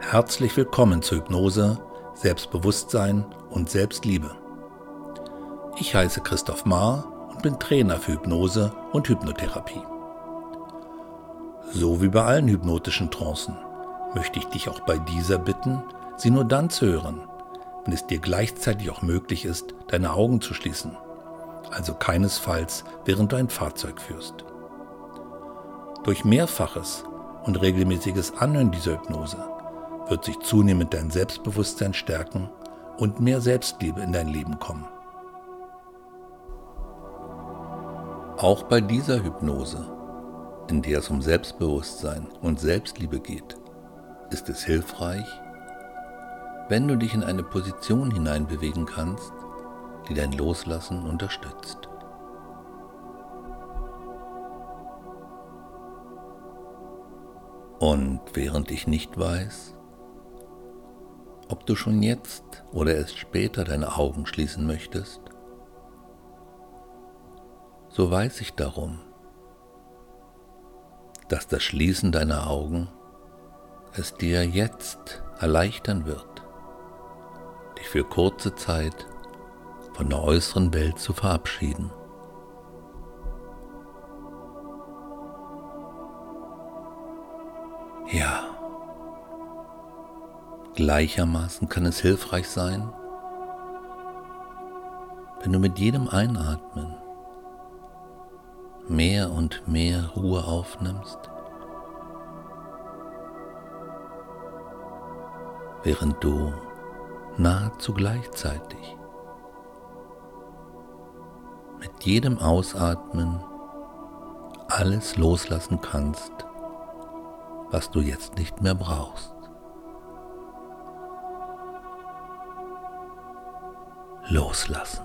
Herzlich willkommen zur Hypnose, Selbstbewusstsein und Selbstliebe. Ich heiße Christoph Maar und bin Trainer für Hypnose und Hypnotherapie. So wie bei allen hypnotischen Trancen möchte ich dich auch bei dieser bitten, sie nur dann zu hören, wenn es dir gleichzeitig auch möglich ist, deine Augen zu schließen, also keinesfalls während du ein Fahrzeug führst. Durch mehrfaches und regelmäßiges Anhören dieser Hypnose wird sich zunehmend dein Selbstbewusstsein stärken und mehr Selbstliebe in dein Leben kommen. Auch bei dieser Hypnose, in der es um Selbstbewusstsein und Selbstliebe geht, ist es hilfreich, wenn du dich in eine Position hineinbewegen kannst, die dein Loslassen unterstützt. Und während ich nicht weiß, ob du schon jetzt oder erst später deine Augen schließen möchtest, so weiß ich darum, dass das Schließen deiner Augen es dir jetzt erleichtern wird, dich für kurze Zeit von der äußeren Welt zu verabschieden. Ja, gleichermaßen kann es hilfreich sein, wenn du mit jedem Einatmen mehr und mehr Ruhe aufnimmst, während du nahezu gleichzeitig mit jedem Ausatmen alles loslassen kannst, was du jetzt nicht mehr brauchst. Loslassen.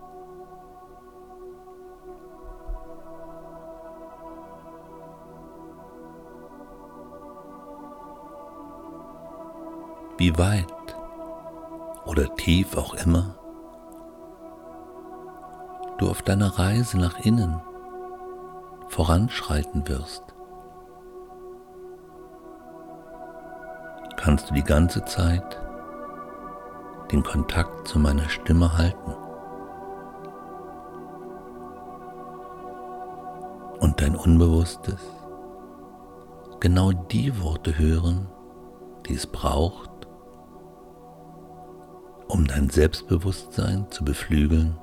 Wie weit oder tief auch immer du auf deiner Reise nach innen voranschreiten wirst, kannst du die ganze Zeit den Kontakt zu meiner Stimme halten und dein Unbewusstes genau die Worte hören, die es braucht, um dein Selbstbewusstsein zu beflügeln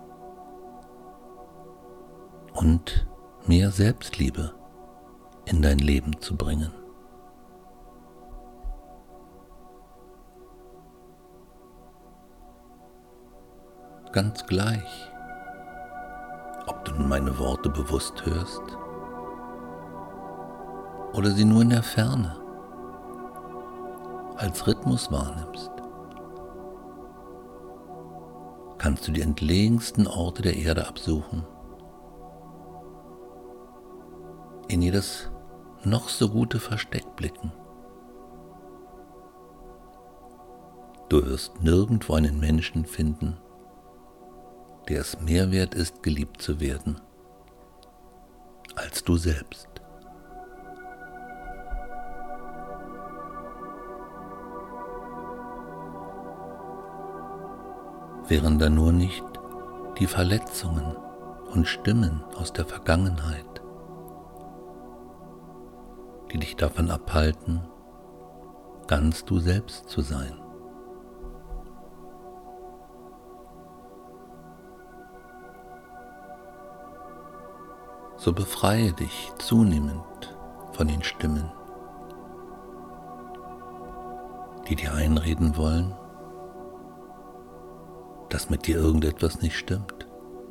und mehr Selbstliebe in dein Leben zu bringen. Ganz gleich, ob du nun meine Worte bewusst hörst oder sie nur in der Ferne als Rhythmus wahrnimmst, kannst du die entlegensten Orte der Erde absuchen, in jedes noch so gute Versteck blicken. Du wirst nirgendwo einen Menschen finden, der es mehr wert ist, geliebt zu werden, als du selbst. Wären da nur nicht die Verletzungen und Stimmen aus der Vergangenheit, die dich davon abhalten, ganz du selbst zu sein. So befreie dich zunehmend von den Stimmen, die dir einreden wollen, dass mit dir irgendetwas nicht stimmt,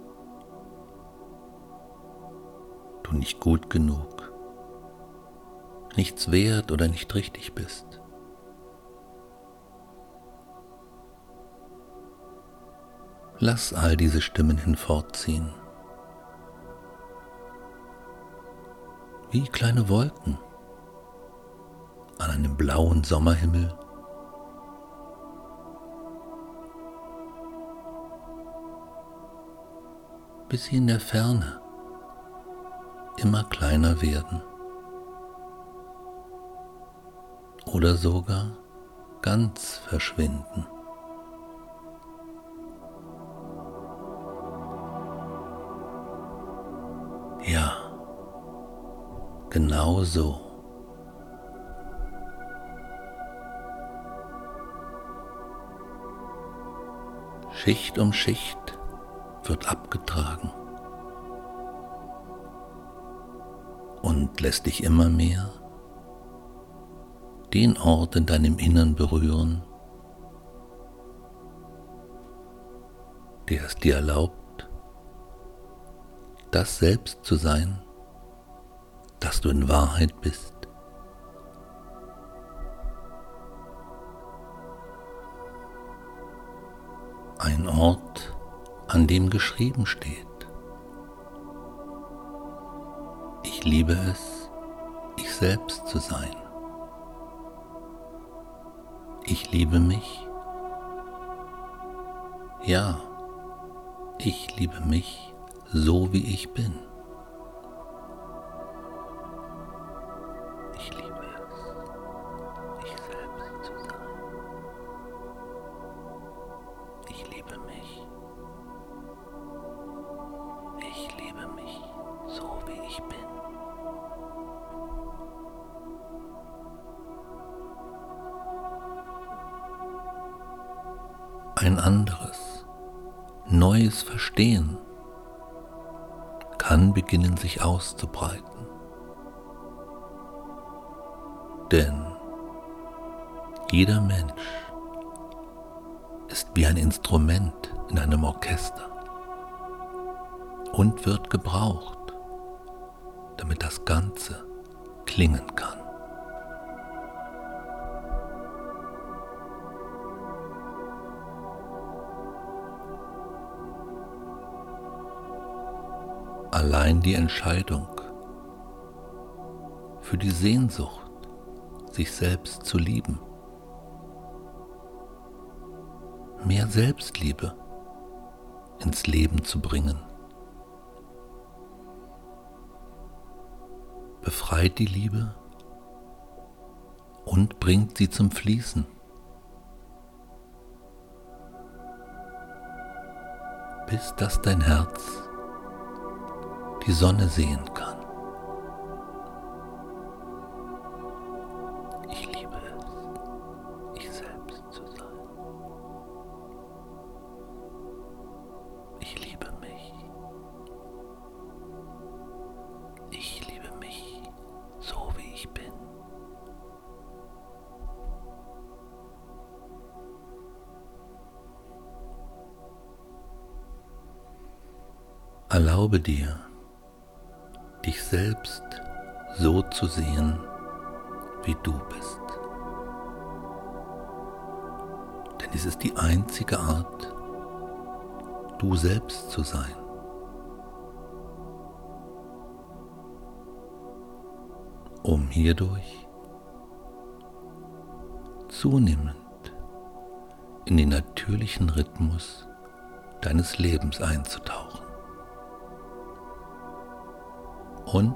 du nicht gut genug, nichts wert oder nicht richtig bist. Lass all diese Stimmen hinfortziehen, wie kleine Wolken an einem blauen Sommerhimmel, bis sie in der Ferne immer kleiner werden oder sogar ganz verschwinden. Ja, genau so. Schicht um Schicht wird abgetragen und lässt dich immer mehr den Ort in deinem Innern berühren, der es dir erlaubt, das Selbst zu sein, das du in Wahrheit bist. Ein Ort, an dem geschrieben steht: Ich liebe es, ich selbst zu sein. Ich liebe mich. Ja, ich liebe mich so, wie ich bin. Ich liebe es, ich selbst zu sein. Ich liebe mich. Ich liebe mich so, wie ich bin. Ein anderes, neues Verstehen kann beginnen, sich auszubreiten. Denn jeder Mensch ist wie ein Instrument in einem Orchester und wird gebraucht, damit das Ganze klingen kann. Allein die Entscheidung für die Sehnsucht, sich selbst zu lieben, mehr Selbstliebe ins Leben zu bringen, befreit die Liebe und bringt sie zum Fließen. Bis dass dein Herz die Sonne sehen kann. Ich liebe es, ich selbst zu sein. Ich liebe mich. Ich liebe mich so, wie ich bin. Erlaube dir, dich selbst so zu sehen, wie du bist. Denn es ist die einzige Art, du selbst zu sein. Um hierdurch zunehmend in den natürlichen Rhythmus deines Lebens einzutauchen und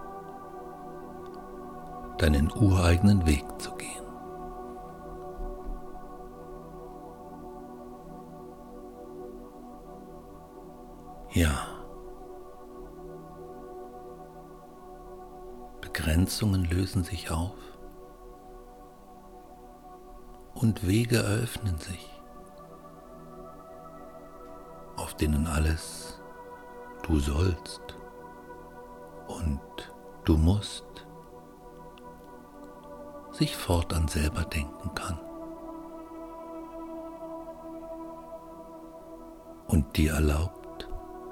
deinen ureigenen Weg zu gehen. Ja, Begrenzungen lösen sich auf und Wege eröffnen sich, auf denen alles du sollst und du musst sich fortan selber denken kann und dir erlaubt,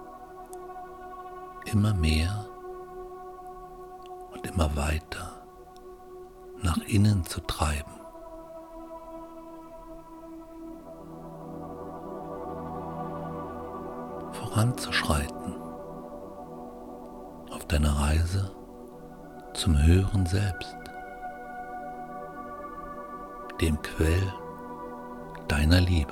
immer mehr und immer weiter nach innen zu treiben. Voranzuschreiten auf deiner Reise zum höheren Selbst, dem Quell deiner Liebe.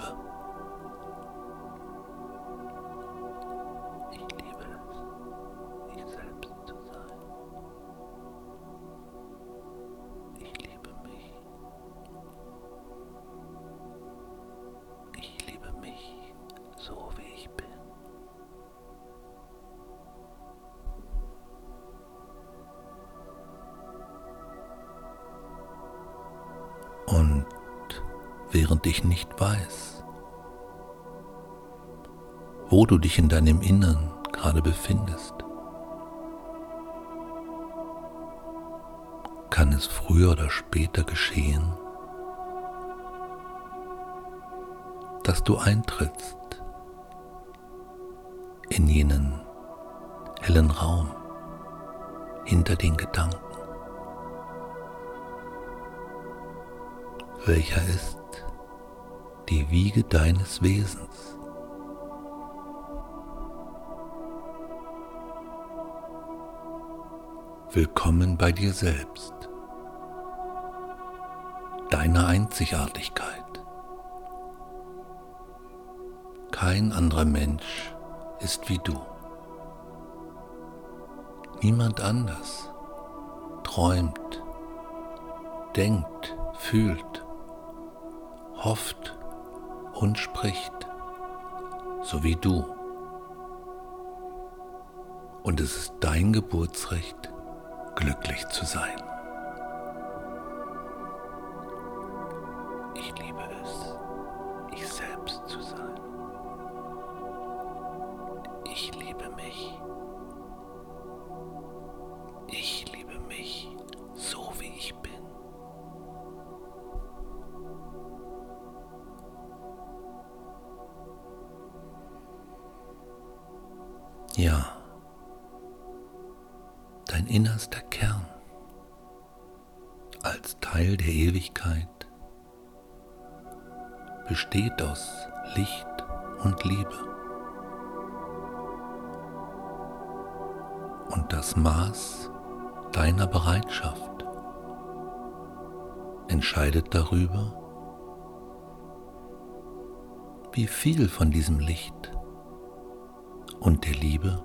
Ich liebe es, ich selbst zu sein. Ich liebe mich. Und während ich nicht weiß, wo du dich in deinem Innern gerade befindest, kann es früher oder später geschehen, dass du eintrittst in jenen hellen Raum hinter den Gedanken, welcher ist die Wiege deines Wesens. Willkommen bei dir selbst, deiner Einzigartigkeit. Kein anderer Mensch ist wie du. Niemand anders träumt, denkt, fühlt, hofft und spricht, so wie du. Und es ist dein Geburtsrecht, glücklich zu sein. Ich liebe es, ich selbst zu sein. Ich liebe mich. Ich liebe mich, so wie ich bin. Ja, dein innerster Kern als Teil der Ewigkeit besteht aus Licht und Liebe. Und das Maß deiner Bereitschaft entscheidet darüber, wie viel von diesem Licht und der Liebe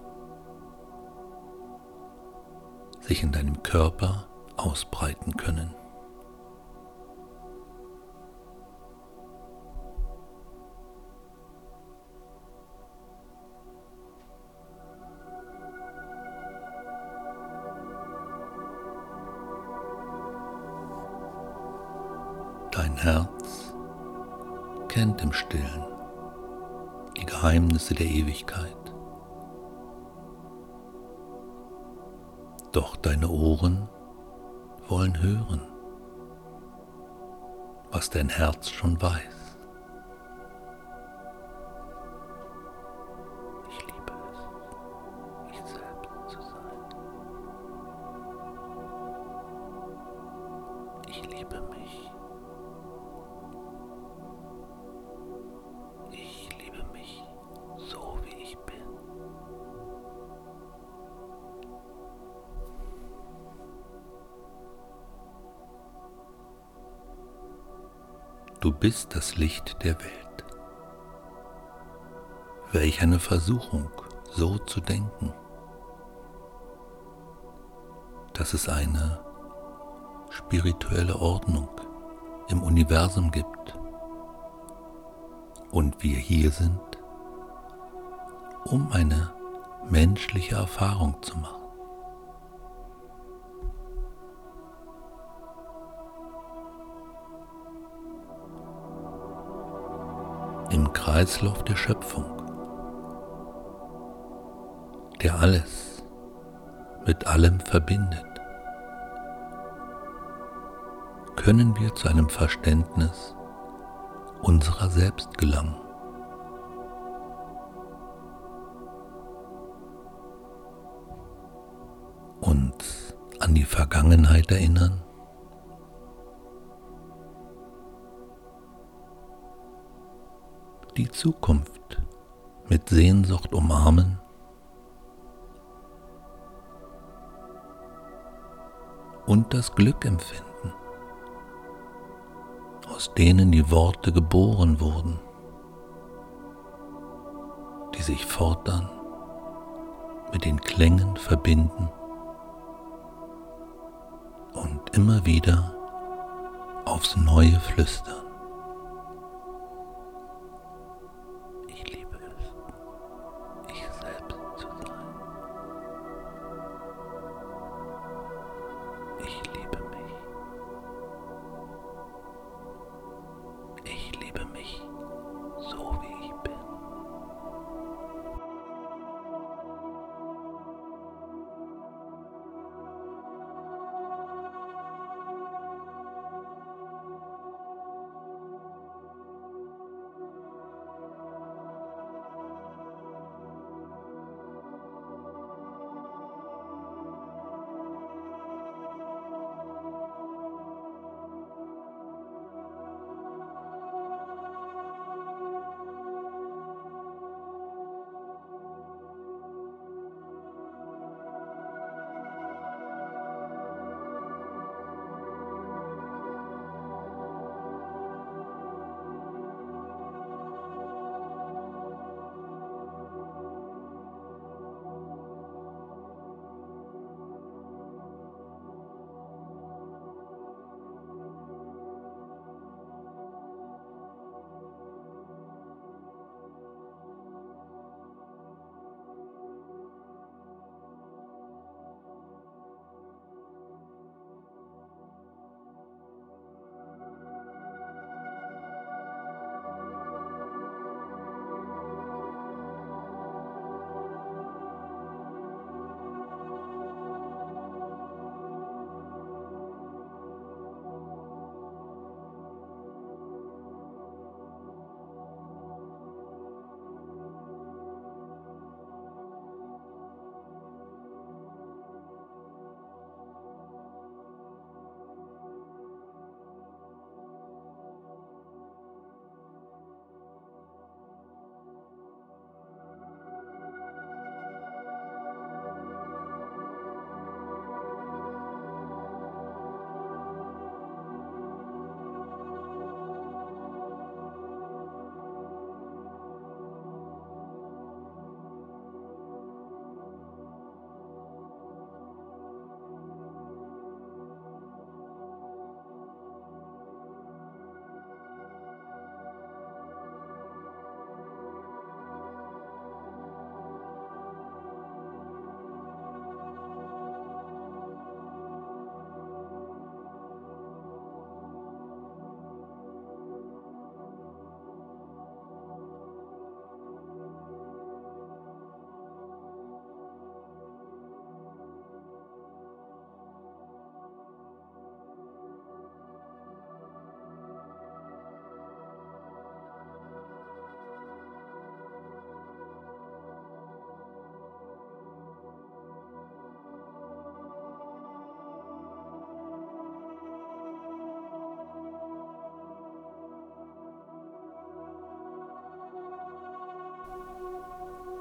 sich in deinem Körper ausbreiten können. Dein Herz kennt im Stillen die Geheimnisse der Ewigkeit. Doch deine Ohren wollen hören, was dein Herz schon weiß. Ich liebe es, ich selbst zu sein. Ich liebe mich. Ich liebe mich, so wie ich bin. Du bist das Licht der Welt. Welch eine Versuchung, so zu denken, dass es eine spirituelle Ordnung im Universum gibt und wir hier sind, um eine menschliche Erfahrung zu machen. Im Kreislauf der Schöpfung, der alles mit allem verbindet, können wir zu einem Verständnis unserer selbst gelangen. Uns an die Vergangenheit erinnern, die Zukunft mit Sehnsucht umarmen und das Glück empfinden, aus denen die Worte geboren wurden, die sich fortan mit den Klängen verbinden und immer wieder aufs Neue flüstern. Ich liebe es, ich selbst zu sein. Ich liebe mich,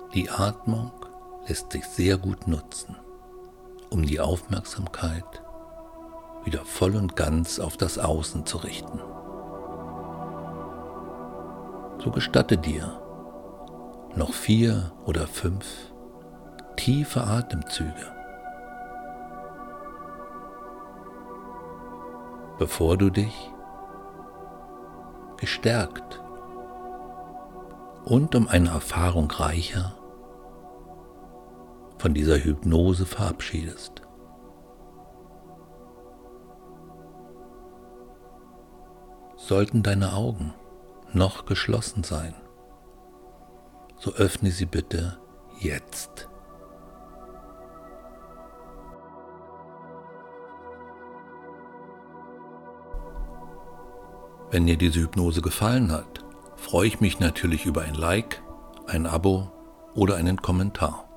Die Atmung lässt sich sehr gut nutzen, um die Aufmerksamkeit wieder voll und ganz auf das Außen zu richten. So gestatte dir noch 4 oder 5 tiefe Atemzüge, bevor du dich gestärkt und um eine Erfahrung reicher von dieser Hypnose verabschiedest. Sollten deine Augen noch geschlossen sein, so öffne sie bitte jetzt. Wenn dir diese Hypnose gefallen hat, freue ich mich natürlich über ein Like, ein Abo oder einen Kommentar.